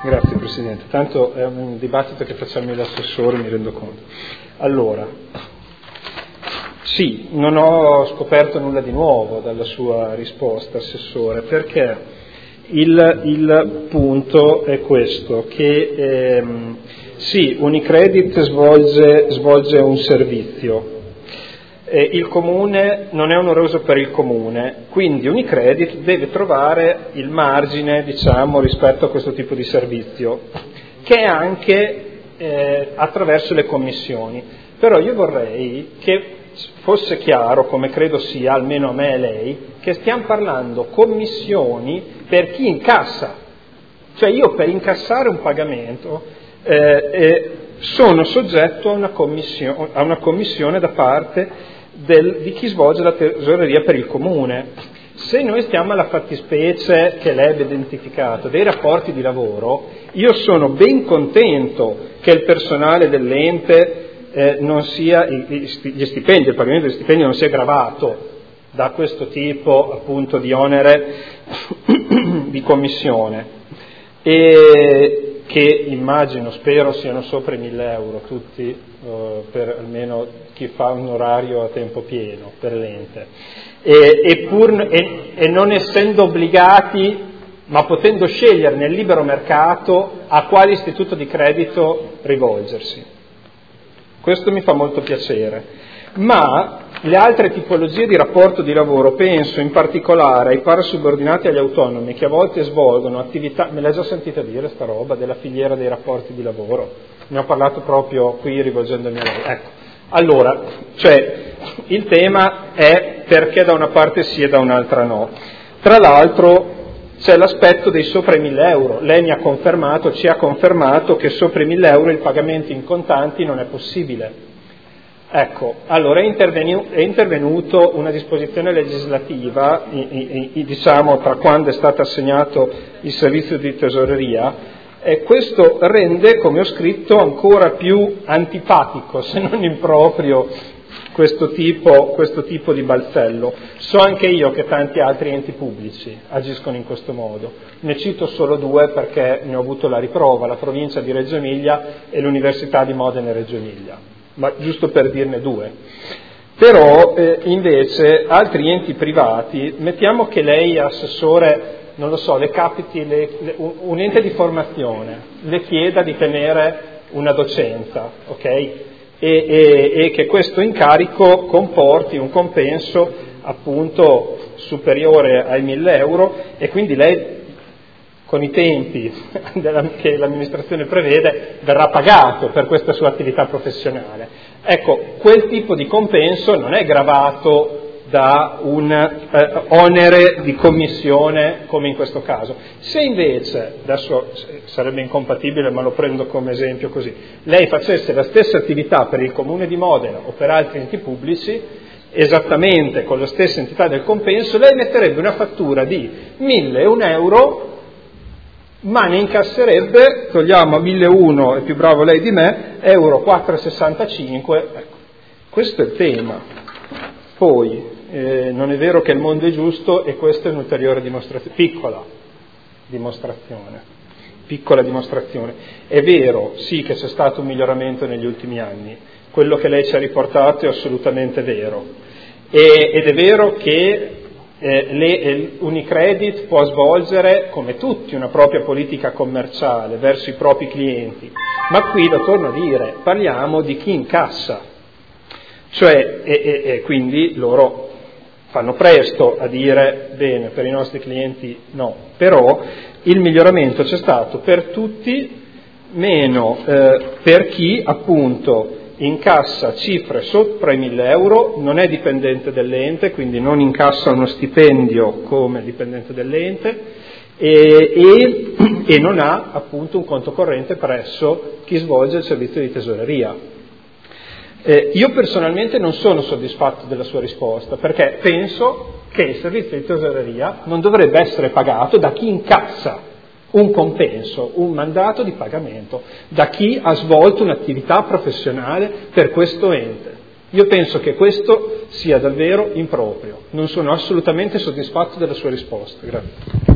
Grazie Presidente. Tanto è un dibattito che facciamo io l'assessore, mi rendo conto. Allora, sì, non ho scoperto nulla di nuovo dalla sua risposta, Assessore, perché il punto è questo, che sì, Unicredit svolge un servizio, il Comune non è oneroso per il Comune, quindi Unicredit deve trovare il margine, diciamo, rispetto a questo tipo di servizio, che è anche attraverso le commissioni. Però io vorrei che fosse chiaro, come credo sia, almeno a me e lei, che stiamo parlando commissioni per chi incassa. Cioè io per incassare un pagamento sono soggetto a una commissione da parte di chi svolge la tesoreria per il Comune. Se noi stiamo alla fattispecie che lei ha identificato dei rapporti di lavoro, io sono ben contento che il personale dell'ente non sia, gli stipendi, il pagamento degli stipendi non sia gravato da questo tipo appunto di onere di commissione, e che immagino, spero siano sopra i 1.000 euro tutti, per almeno chi fa un orario a tempo pieno per l'ente, e non essendo obbligati, ma potendo scegliere nel libero mercato a quale istituto di credito rivolgersi. Questo mi fa molto piacere. Ma le altre tipologie di rapporto di lavoro, penso in particolare ai parasubordinati e agli autonomi, che a volte svolgono attività, me l'hai già sentita dire sta roba della filiera dei rapporti di lavoro? Ne ho parlato proprio qui rivolgendomi a lei. Ecco, allora, cioè, il tema è perché da una parte sì e da un'altra no. Tra l'altro c'è l'aspetto dei sopra i 1.000 euro. Lei mi ha confermato, ci ha confermato che sopra i 1.000 euro il pagamento in contanti non è possibile. Ecco, allora è intervenuto una disposizione legislativa, diciamo tra quando è stato assegnato il servizio di tesoreria, e questo rende, come ho scritto, ancora più antipatico, se non improprio, questo tipo di balzello. So anche io che tanti altri enti pubblici agiscono in questo modo. Ne cito solo due perché ne ho avuto la riprova, la provincia di Reggio Emilia e l'Università di Modena e Reggio Emilia, ma giusto per dirne due. Però invece altri enti privati, mettiamo che lei, assessore, non lo so, le capiti un ente di formazione, le chieda di tenere una docenza, ok? E che questo incarico comporti un compenso appunto superiore ai 1.000 euro, e quindi lei, con i tempi che l'amministrazione prevede, verrà pagato per questa sua attività professionale. Ecco, quel tipo di compenso non è gravato da un onere di commissione come in questo caso. Se invece, adesso sarebbe incompatibile ma lo prendo come esempio così, lei facesse la stessa attività per il Comune di Modena o per altri enti pubblici, esattamente con la stessa entità del compenso, lei metterebbe una fattura di 1.001 euro, ma ne incasserebbe, togliamo a 1.001, è più bravo lei di me, euro 4,65, ecco, questo è il tema. Poi, non è vero che il mondo è giusto, e questa è un'ulteriore dimostrazione, piccola dimostrazione. È vero, sì, che c'è stato un miglioramento negli ultimi anni, quello che lei ci ha riportato è assolutamente vero, ed è vero che Unicredit può svolgere, come tutti, una propria politica commerciale verso i propri clienti, ma qui, lo torno a dire, parliamo di chi incassa, cioè, e quindi loro fanno presto a dire bene, per i nostri clienti no, però il miglioramento c'è stato per tutti, meno per chi appunto incassa cifre sopra i 1.000 euro, non è dipendente dell'ente, quindi non incassa uno stipendio come dipendente dell'ente, e non ha appunto un conto corrente presso chi svolge il servizio di tesoreria. Io personalmente non sono soddisfatto della sua risposta, perché penso che il servizio di tesoreria non dovrebbe essere pagato da chi incassa un compenso, un mandato di pagamento, da chi ha svolto un'attività professionale per questo ente. Io penso che questo sia davvero improprio. Non sono assolutamente soddisfatto della sua risposta. Grazie.